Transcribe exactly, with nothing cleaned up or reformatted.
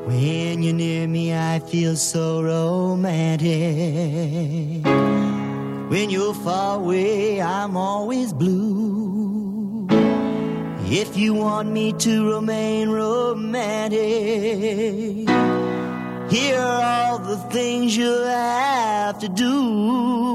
When you're near me, I feel so romantic. When you're far away, I'm always blue. If you want me to remain romantic, here are all the things you'll have to do.